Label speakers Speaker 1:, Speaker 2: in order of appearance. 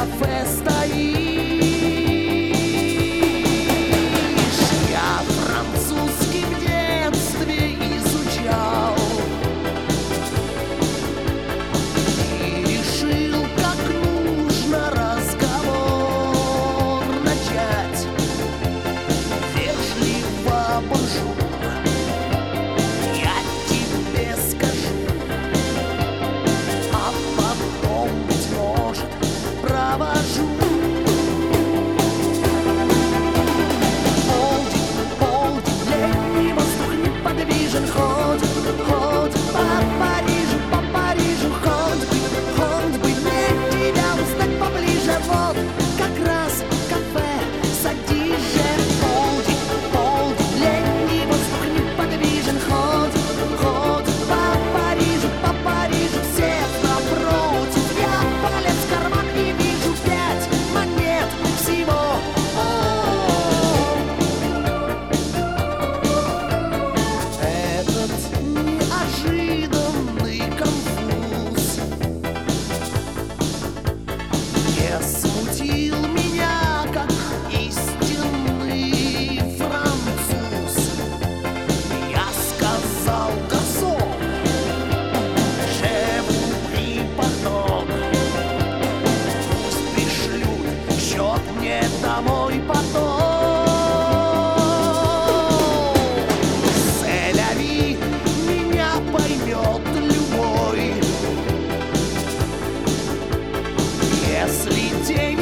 Speaker 1: кафе стоишь. Я французский в детстве изучал и решил, как нужно разговор начать. Вежливо бонжур, я тебе скажу, а потом, быть может, провожу. Полдень, летний воздух неподвижен, хоть по Парижу, хоть бы мне тебя узнать поближе. Вот как раз кафе, садись же. Полдень, летний воздух неподвижен, хоть по Парижу, все напротив. Я полез в карман и вижу 5 монет всего. Этот неожиданный конфуз не смутил меня, как истинный француз. Я сказал: гарсон, je vous prie pardon. Пусть пришлют счет мне домой потом. C'est la vie, меня поймет любой. Если день